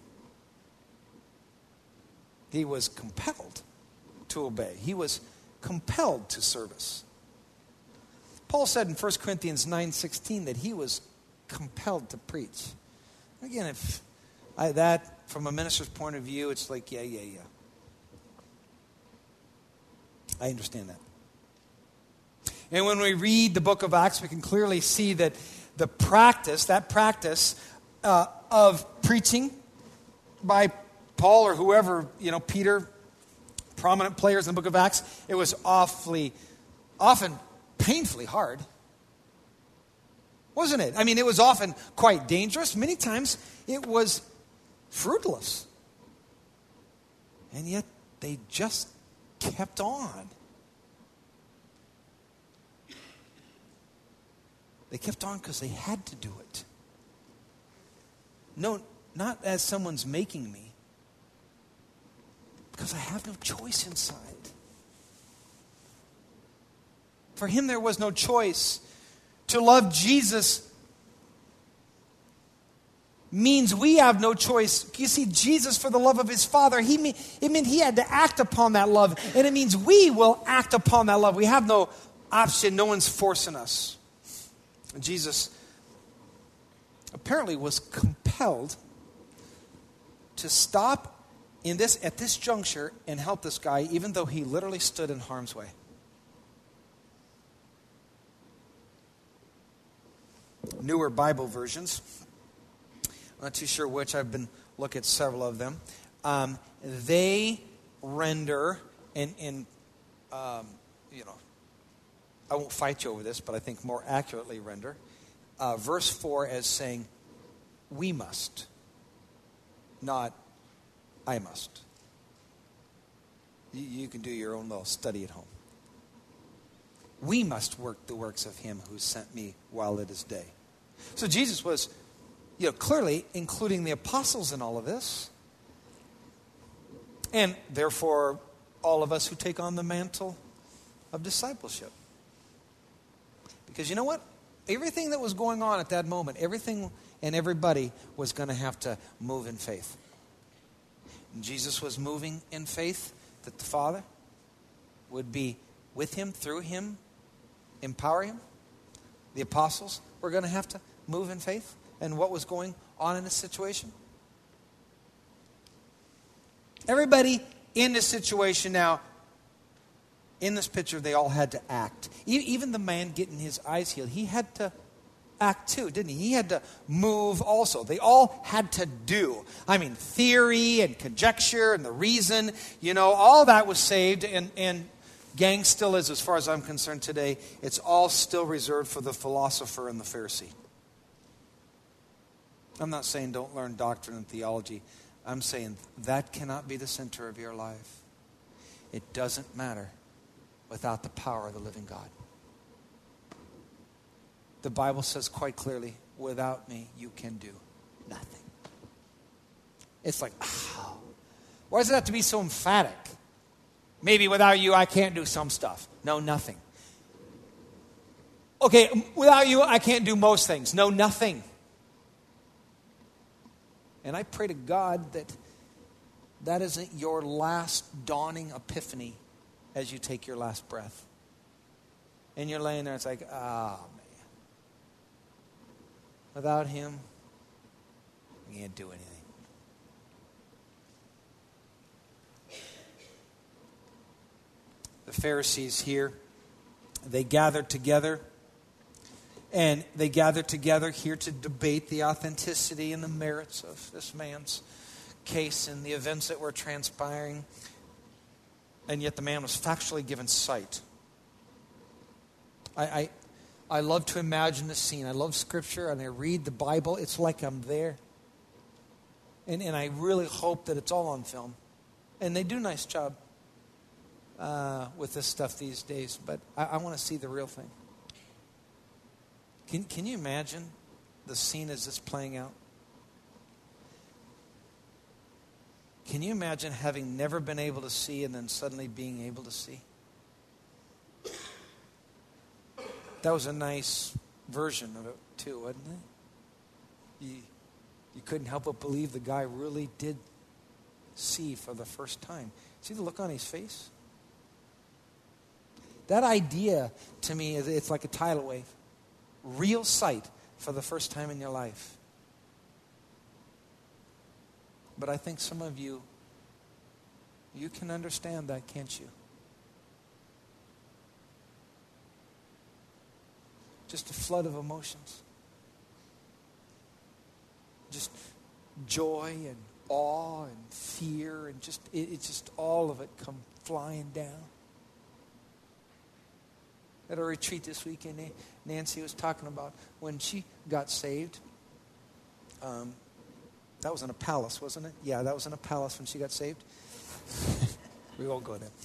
He was compelled to obey. He was compelled to service. Paul said in 1 Corinthians 9:16 that he was compelled to preach. Again, if that from a minister's point of view, it's like, yeah. I understand that. And when we read the book of Acts, we can clearly see that that practice of preaching by Paul or whoever, Peter, prominent players in the book of Acts, it was often painfully hard. Wasn't it? I mean, it was often quite dangerous. Many times it was fruitless. And yet they just kept on. They kept on because they had to do it. No, not as someone's making me, because I have no choice inside. For him, there was no choice. To love Jesus means we have no choice. You see, Jesus, for the love of His Father, it meant He had to act upon that love. And it means we will act upon that love. We have no option. No one's forcing us. And Jesus apparently was compelled to stop at this juncture and help this guy, even though he literally stood in harm's way. Newer Bible versions, I'm not too sure which, I've been looking at several of them. They render, I won't fight you over this, but I think more accurately render verse 4 as saying, we must, not I must. You can do your own little study at home. We must work the works of Him who sent me while it is day. So Jesus was, clearly including the apostles in all of this. And therefore, all of us who take on the mantle of discipleship. Because you know what? Everything that was going on at that moment, everything and everybody was going to have to move in faith. And Jesus was moving in faith that the Father would be with Him, through Him, empower Him. The apostles were going to have to move in faith and what was going on in this situation. Everybody in this situation now, in this picture, they all had to act. Even the man getting his eyes healed, he had to act too, didn't he? He had to move also. They all had to do. I mean, theory and conjecture and the reason, all that was saved. And gang still is, as far as I'm concerned today, it's all still reserved for the philosopher and the Pharisee. I'm not saying don't learn doctrine and theology. I'm saying that cannot be the center of your life. It doesn't matter without the power of the living God. The Bible says quite clearly, without me, you can do nothing. It's like, why does it have to be so emphatic? Maybe without you, I can't do some stuff. No, nothing. Okay, without you, I can't do most things. No, nothing. And I pray to God that that isn't your last dawning epiphany as you take your last breath. And you're laying there, it's like, man. Without him, we can't do anything. The Pharisees here, they gathered together. And they gathered together here to debate the authenticity and the merits of this man's case and the events that were transpiring. And yet the man was factually given sight. I love to imagine the scene. I love Scripture and I read the Bible. It's like I'm there. And I really hope that it's all on film. And they do a nice job with this stuff these days. But I want to see the real thing. Can you imagine the scene as it's playing out? Can you imagine having never been able to see and then suddenly being able to see? That was a nice version of it too, wasn't it? You couldn't help but believe the guy really did see for the first time. See the look on his face? That idea to me, it's like a tidal wave. Real sight for the first time in your life. But I think some of you can understand that, can't you? Just a flood of emotions. Just joy and awe and fear and it's just all of it come flying down. At a retreat this weekend, Nancy was talking about when she got saved. That was in a palace, wasn't it? Yeah, that was in a palace when she got saved. We won't go there.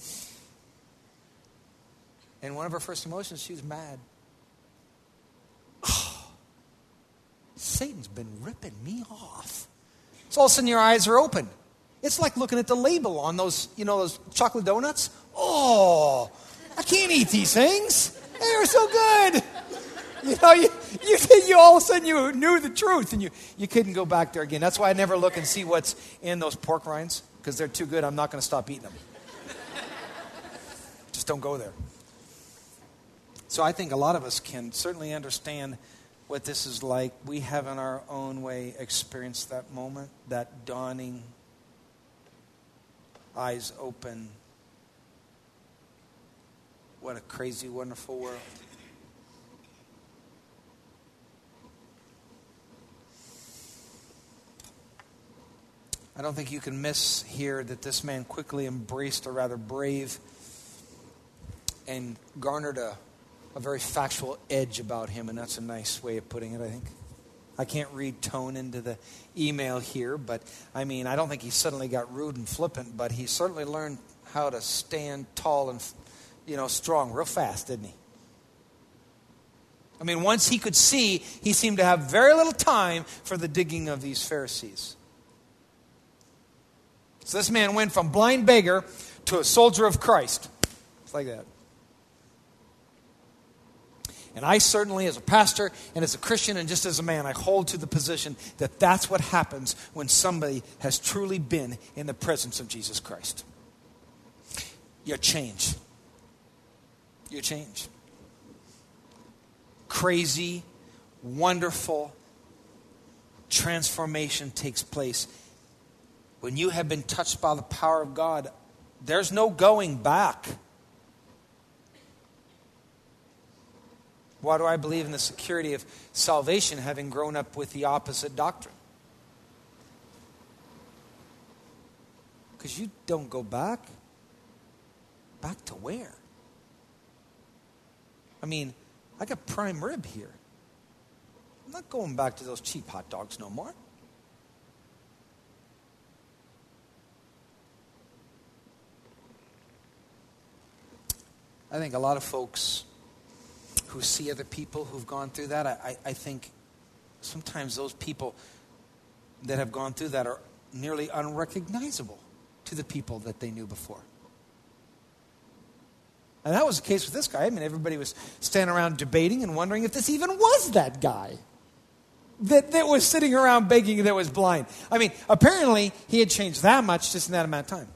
And one of her first emotions, she was mad. Oh, Satan's been ripping me off. So all of a sudden your eyes are open. It's like looking at the label on those, those chocolate donuts. Oh, I can't eat these things. They were so good. You all of a sudden you knew the truth and you couldn't go back there again. That's why I never look and see what's in those pork rinds because they're too good. I'm not going to stop eating them. Just don't go there. So I think a lot of us can certainly understand what this is like. We have in our own way experienced that moment, that dawning, eyes open. What a crazy, wonderful world. I don't think you can miss here that this man quickly embraced a rather brave and garnered a very factual edge about him, and that's a nice way of putting it, I think. I can't read tone into the email here, but I don't think he suddenly got rude and flippant, but he certainly learned how to stand tall and strong real fast, didn't he? Once he could see, he seemed to have very little time for the digging of these Pharisees. So this man went from blind beggar to a soldier of Christ. It's like that. And I certainly, as a pastor and as a Christian and just as a man, I hold to the position that that's what happens when somebody has truly been in the presence of Jesus Christ. You change. You change. Crazy, wonderful transformation takes place When you have been touched by the power of God, there's no going back. Why do I believe in the security of salvation, having grown up with the opposite doctrine? Because you don't go back. Back to where? I mean, I got prime rib here. I'm not going back to those cheap hot dogs no more. I think a lot of folks who see other people who've gone through that, I think sometimes those people that have gone through that are nearly unrecognizable to the people that they knew before. And that was the case with this guy. I mean, everybody was standing around debating and wondering if this even was that guy that was sitting around begging that was blind. I mean, apparently he had changed that much just in that amount of time.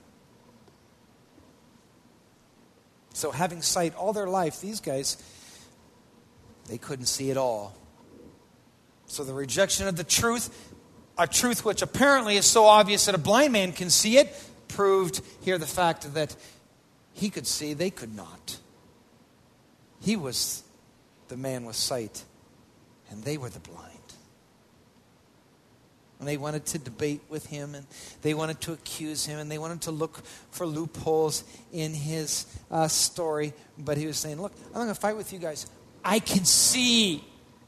So having sight all their life, these guys, they couldn't see at all. So the rejection of the truth, a truth which apparently is so obvious that a blind man can see it, proved here the fact that he could see, they could not. He was the man with sight, and they were the blind. And they wanted to debate with him, and they wanted to accuse him, and they wanted to look for loopholes in his story. But he was saying, look, I'm not going to fight with you guys. I can see.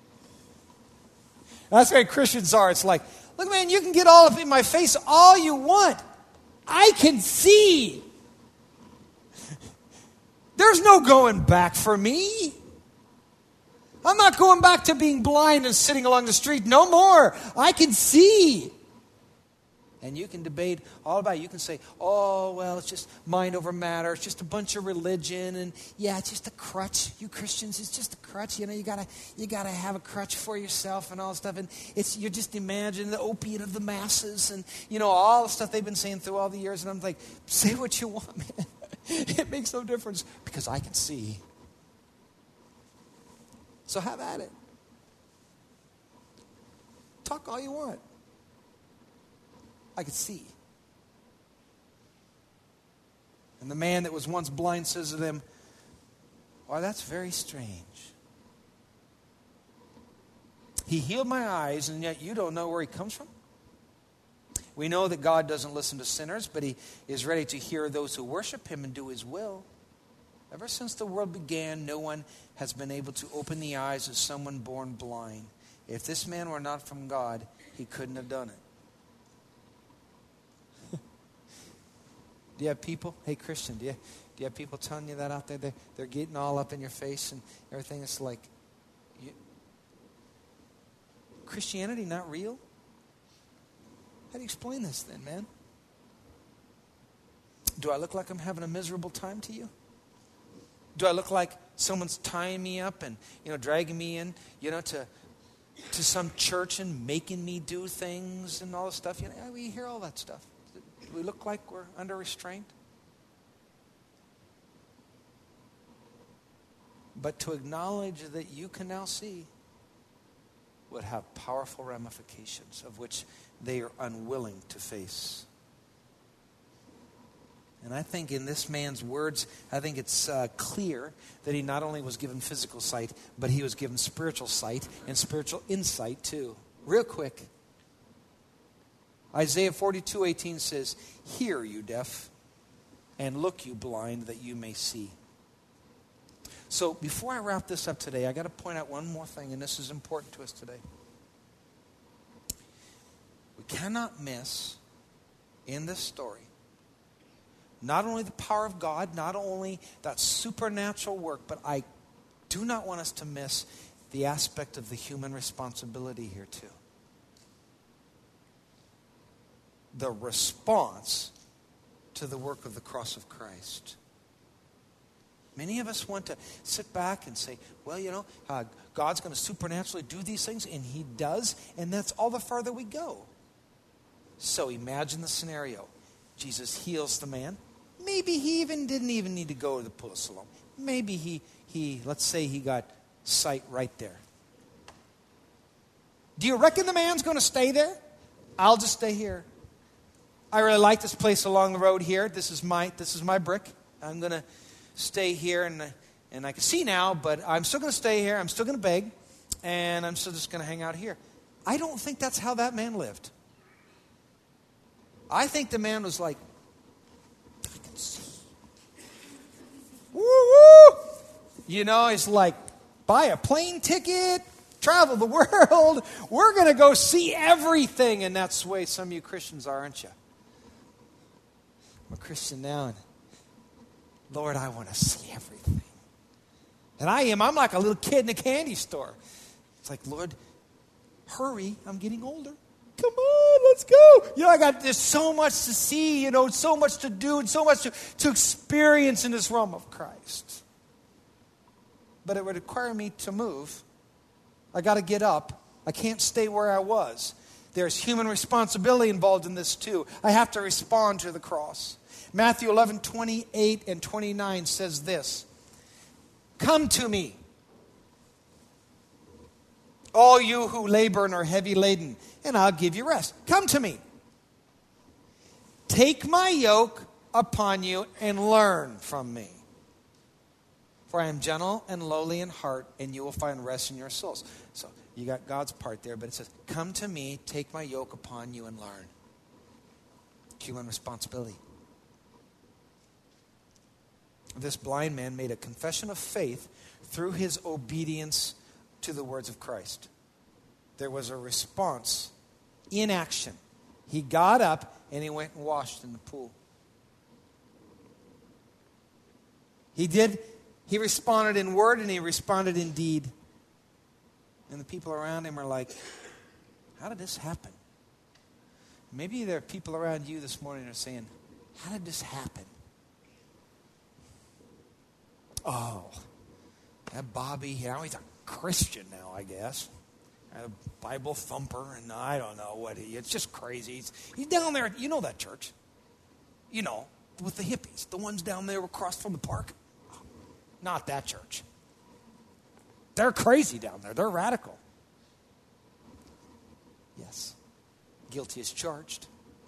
That's the way Christians are. It's like, look, man, you can get all up in my face all you want. I can see. There's no going back for me. I'm not going back to being blind and sitting along the street no more. I can see. And you can debate all about it. You can say, oh, well, it's just mind over matter. It's just a bunch of religion. And yeah, it's just a crutch. You Christians, it's just a crutch. You know, you gotta have a crutch for yourself and all that stuff. And you're just imagining the opiate of the masses and, you know, all the stuff they've been saying through all the years. And I'm like, say what you want, man. It makes no difference because I can see. So have at it. Talk all you want. I could see. And the man that was once blind says to them, "Why, that's very strange. He healed my eyes, and yet you don't know where he comes from?" We know that God doesn't listen to sinners, but he is ready to hear those who worship him and do his will. Ever since the world began, no one has been able to open the eyes of someone born blind. If this man were not from God, he couldn't have done it. Do you have people? Hey, Christian, do you have people telling you that out there? They're getting all up in your face and everything. It's like, Christianity not real? How do you explain this then, man? Do I look like I'm having a miserable time to you? Do I look like someone's tying me up and, dragging me in, to some church and making me do things and all this stuff? We hear all that stuff. Do we look like we're under restraint? But to acknowledge that you can now see would have powerful ramifications of which they are unwilling to face. And I think in this man's words, I think it's clear that he not only was given physical sight, but he was given spiritual sight and spiritual insight too. Real quick. Isaiah 42:18 says, "Hear, you deaf, and look, you blind, that you may see." So before I wrap this up today, I got to point out one more thing, and this is important to us today. We cannot miss in this story not only the power of God, not only that supernatural work, but I do not want us to miss the aspect of the human responsibility here too. The response to the work of the cross of Christ. Many of us want to sit back and say, well, God's going to supernaturally do these things, and he does, and that's all the farther we go. So imagine the scenario. Jesus heals the man. Maybe he didn't even need to go to the pool of Siloam. Maybe he let's say he got sight right there. Do you reckon the man's going to stay there? I'll just stay here. I really like this place along the road here. This is my brick. I'm going to stay here, and I can see now, but I'm still going to stay here. I'm still going to beg, and I'm still just going to hang out here. I don't think that's how that man lived. I think the man was like, I can see. Woo woo! You know, it's like, buy a plane ticket, travel the world. We're going to go see everything. And that's the way some of you Christians are, aren't you? I'm a Christian now, and Lord, I want to see everything. And I'm like a little kid in a candy store. It's like, Lord, hurry, I'm getting older. Come on, let's go. You know, there's so much to see, so much to do, and so much to experience in this realm of Christ. But it would require me to move. I got to get up. I can't stay where I was. There's human responsibility involved in this too. I have to respond to the cross. Matthew 11:28 and 29 says this. Come to me, all you who labor and are heavy laden, and I'll give you rest. Come to me. Take my yoke upon you and learn from me. For I am gentle and lowly in heart, and you will find rest in your souls. So you got God's part there, but it says, come to me, take my yoke upon you and learn. Human responsibility. This blind man made a confession of faith through his obedience to the words of Christ. There was a response in action. He got up and he went and washed in the pool. He responded in word and he responded in deed. And the people around him are like, how did this happen? Maybe there are people around you this morning who are saying, how did this happen? Oh, that Bobby, he's a Christian now, I guess. A Bible thumper, and I don't know what it's just crazy. He's down there, you know that church. You know, with the hippies, the ones down there across from the park. Not that church. They're crazy down there. They're radical. Yes. Guilty as charged.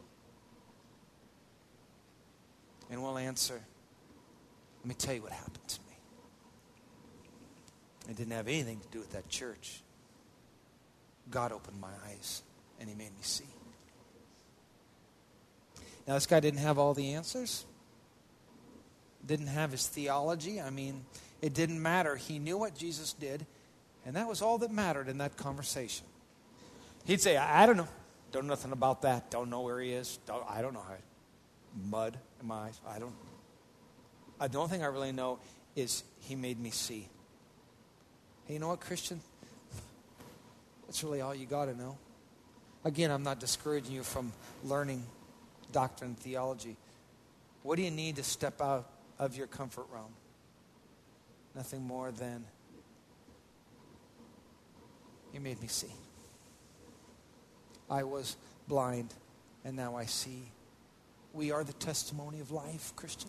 And we'll answer, let me tell you what happened to me. It didn't have anything to do with that church. God opened my eyes and he made me see. Now, this guy didn't have all the answers. Didn't have his theology. I mean, it didn't matter. He knew what Jesus did, and that was all that mattered in that conversation. He'd say, I don't know. Don't know nothing about that. Don't know where he is. I don't know how. Mud in my eyes. I don't. The only thing I really know is he made me see. Hey, you know what, Christian? That's really all you got to know. Again, I'm not discouraging you from learning doctrine and theology. What do you need to step out of your comfort realm? Nothing more than, you made me see. I was blind, and now I see. We are the testimony of life, Christian.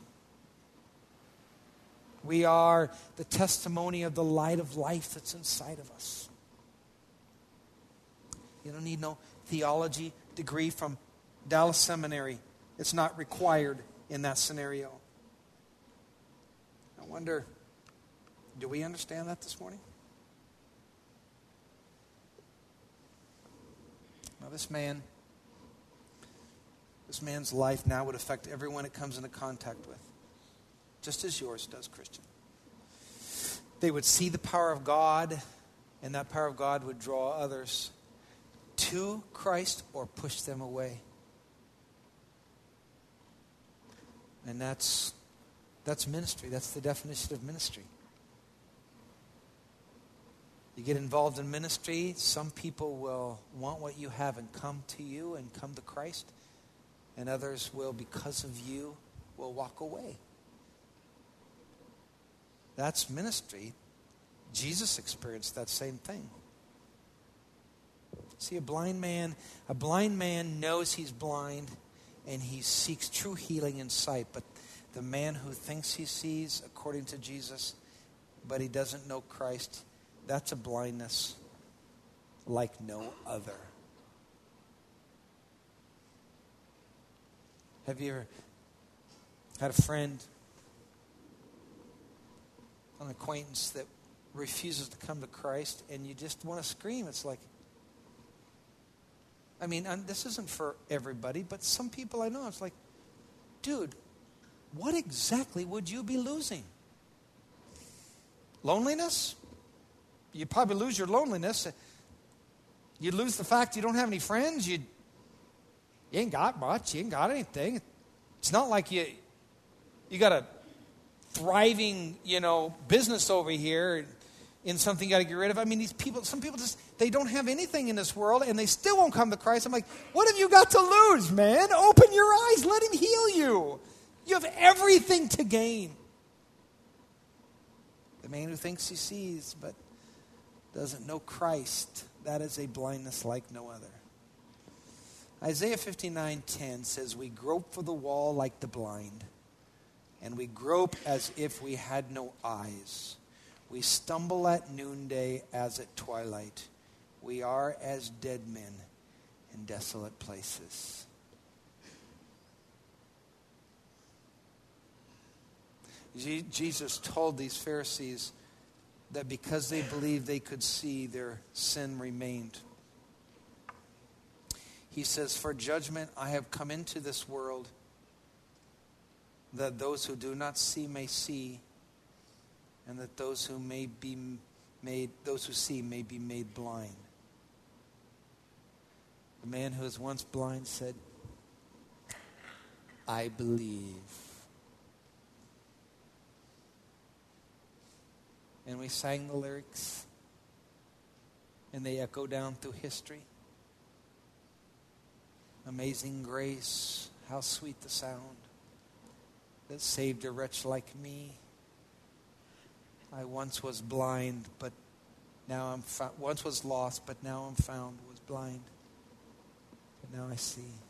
We are the testimony of the light of life that's inside of us. You don't need no theology degree from Dallas Seminary. It's not required in that scenario. I wonder, do we understand that this morning? Now this man's life now would affect everyone it comes into contact with. Just as yours does, Christian. They would see the power of God, and that power of God would draw others to Christ or push them away. And that's ministry. That's the definition of ministry. You get involved in ministry, some people will want what you have and come to you and come to Christ. And others will, because of you, will walk away. That's ministry. Jesus experienced that same thing. See, a blind man knows he's blind and he seeks true healing in sight. But the man who thinks he sees, according to Jesus, but he doesn't know Christ, that's a blindness like no other. Have you ever had a friend, an acquaintance that refuses to come to Christ, and you just want to scream? It's like, I mean, this isn't for everybody, but some people I know, it's like, dude, what exactly would you be losing? Loneliness? You'd probably lose your loneliness. You'd lose the fact you don't have any friends. You ain't got much. You ain't got anything. It's not like you got a thriving, business over here in something you got to get rid of. I mean, some people just, they don't have anything in this world, and they still won't come to Christ. I'm like, what have you got to lose, man? Open your eyes. Let him heal you. You have everything to gain. The man who thinks he sees but doesn't know Christ, that is a blindness like no other. Isaiah 59:10 says, we grope for the wall like the blind, and we grope as if we had no eyes. We stumble at noonday as at twilight. We are as dead men in desolate places. Jesus told these Pharisees that because they believed they could see, their sin remained. He says, for judgment I have come into this world, that those who do not see may see, and that those who see may be made blind. The man who was once blind said, I believe. And we sang the lyrics, and they echo down through history. Amazing grace, how sweet the sound that saved a wretch like me. I once was blind, but now I'm once was lost, but now I'm found. Was blind, but now I see.